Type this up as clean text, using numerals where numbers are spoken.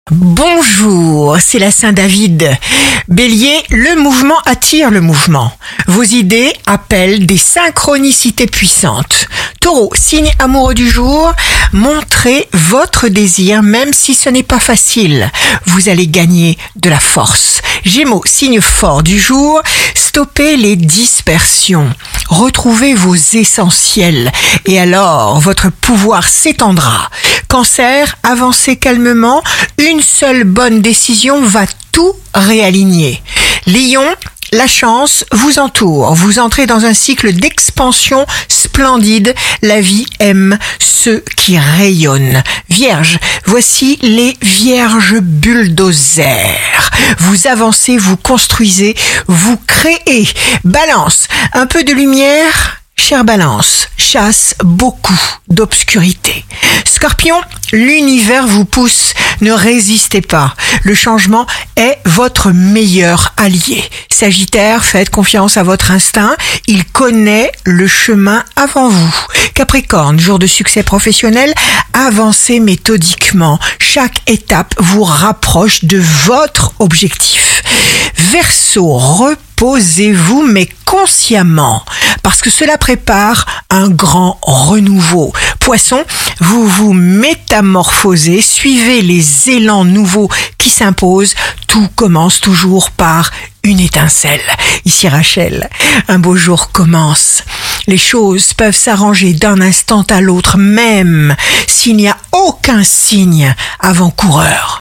Bonjour, c'est la Saint-David. Bélier, le mouvement attire le mouvement. Vos idées appellent des synchronicités puissantes. Taureau, signe amoureux du jour, montrez votre désir même si ce n'est pas facile. Vous allez gagner de la force. Gémeaux, signe fort du jour, stoppez les dispersions. Retrouvez vos essentiels et alors votre pouvoir s'étendra. Cancer, avancez calmement, une seule bonne décision va tout réaligner. Lion, la chance vous entoure, vous entrez dans un cycle d'expansion splendide, la vie aime ceux qui rayonnent. Vierge, voici les vierges bulldozers. Vous avancez, vous construisez, vous créez. Balance, un peu de lumière, chère Balance, chasse beaucoup d'obscurité. Scorpion, l'univers vous pousse, ne résistez pas. Le changement est votre meilleur allié. Sagittaire, faites confiance à votre instinct, il connaît le chemin avant vous. Capricorne, jour de succès professionnel, avancez méthodiquement. Chaque étape vous rapproche de votre objectif. Verseau, reposez-vous mais consciemment, parce que cela prépare un grand renouveau. Poisson, vous vous métamorphosez, suivez les élans nouveaux qui s'imposent. Tout commence toujours par une étincelle. Ici Rachel, un beau jour commence. Les choses peuvent s'arranger d'un instant à l'autre, même s'il n'y a aucun signe avant-coureur.